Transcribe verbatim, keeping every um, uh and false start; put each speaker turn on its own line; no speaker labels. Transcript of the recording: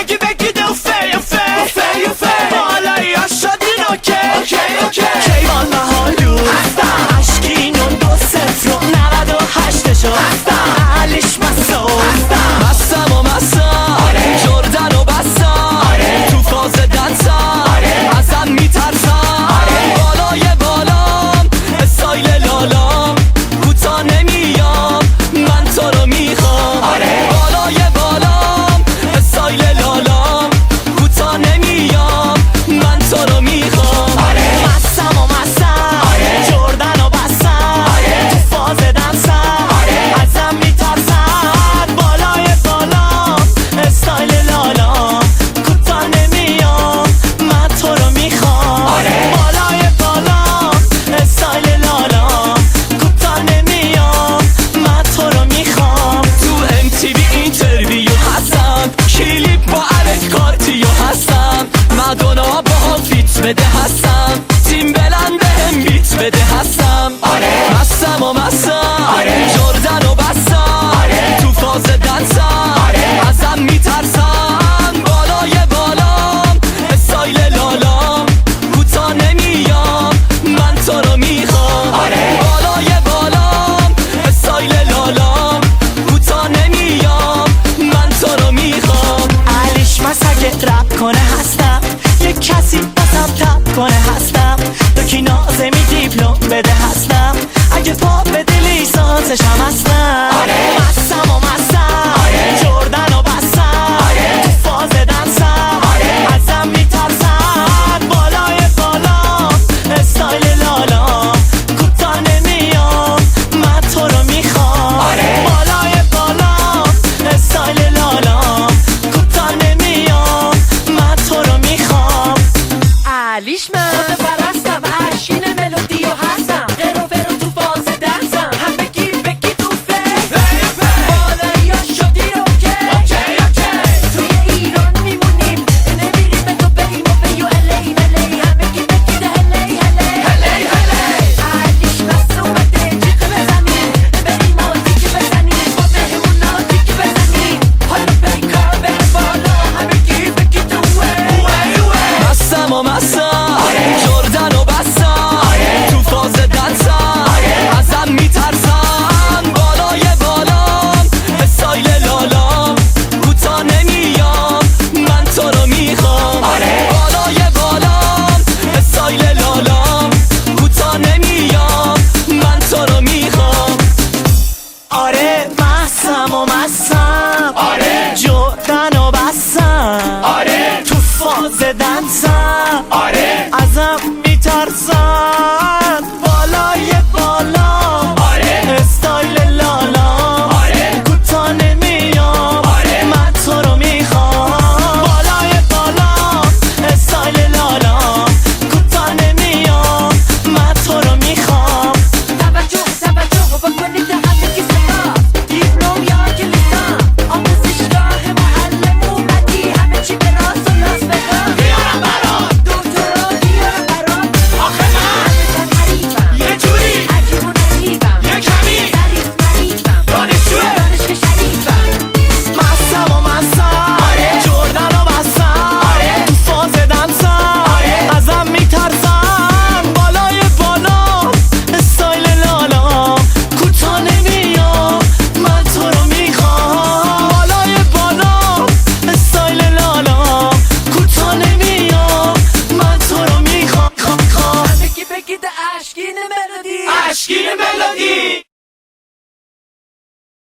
بگی بگی دو فی فی فی فی بالایی ها شدین اوکی اوکی اوکی کیوان محالو هستم اشکینون دو صفر و نود و هشتشو هستم علیش مسو هستم
مستم و مستم
آره
جردن و بستم
آره
تو فاز دنسم
آره
ازم میترسم
آره
بالای بالام استایل لالام کوتا نمیام من تو رو میخوام
آره
بالای بالام استایل لالام کوتا نمیام من تو رو میخوام
آره مستم و مستم آره جردن و بستم آره تو فاز دنسم آره ازم میترسن بالای بالام استایل لالام کوتا نمیام من تو رو میخوام آره بالای بالام استایل لالام کوتا نمیام من تو رو میخوام
تو ام تی وی اینترویو هستم کلیپ با الک کارتیو هستم مدونا با هم فیت بده هستم تیم بلند بهم بیت بده هستم
آره
مستم و مستم
آره
جردن و بستم
آره
تو فاز دنسم
آره
ازم میترسن بالای بالام استایل لالام کوتا نمیام من تو رو میخوام
آره
بالای بالام استایل لالام کوتا نمیام من تو رو میخوام
علیش مسگه رپ کنه هستم یک کسی باسم تپ کنه هستم دوکی نازمی دیپلم بده هستم اگه پا بده لیسانسش هم هستم آره مستم و مستم آره جردن و بستم آره تو فاز دنسم آره ازم میترسن بالای بالام استایل لالام کوتا نمیام من تو رو میخوام آره بالای بالام استایل لالام کوتا نمیام من تو رو میخوام علیش من خود پرستم اشکین ملودیو هستم قرو برو تو فاز دنسم هم بگی بگی تو فی بالایی ها شدی اوکی اوکی اوکی توی ایران میمونیم نمیریم به تو بریم و بیو الی الی هم بگی بگی ده الی الی الی الی علیش بس اومده جیغ بزنیم بریم و تیک بزنیم با بهمون ها تیک بزنیم حالا بیکار بره بالا هم بگی بگی تو وی
مستم و مستم
آره
جردن و بستم
آره
تو فاز دنسم
آره
ازم میترسن بالای بالام استایل لالام کوتا نمیام من تو رو میخوام
آره
بالای بالام استایل لالام کوتا نمیام من تو رو میخوام
آره مستم و مستم آره جردن و بستم آره تو فاز دنسم آره ازم میترسن بالای بالام آره استایل لالام آره کوتا نمیام آره من تو رو میخوام بالای بالام استایل لالام کوتا نمیام من تو رو میخوام توجه توجه بکنید همگی سپاس دیپلم یا کلیسان آموزشگاه معلم اومدی همه چی به راست و راست بگم بیارم برات دکترا بیارم برات آخه من همه تن حریفم یه جوری عجیب و نظیفم یه کمی ظریف مریفم دانشجوه دانشگاه شریفم مستم و مستم آره جردن و بستم آره تو فاز دنسم آره ازم میترسن بالای بالام استایل لالام کوتا نمیام من تو رو میخوام بالای بالام استایل لالام کوتا نمیام من تو رو میخوام میخوام میخوام بگی بگی ده اشکین ملودی اشکین ملودی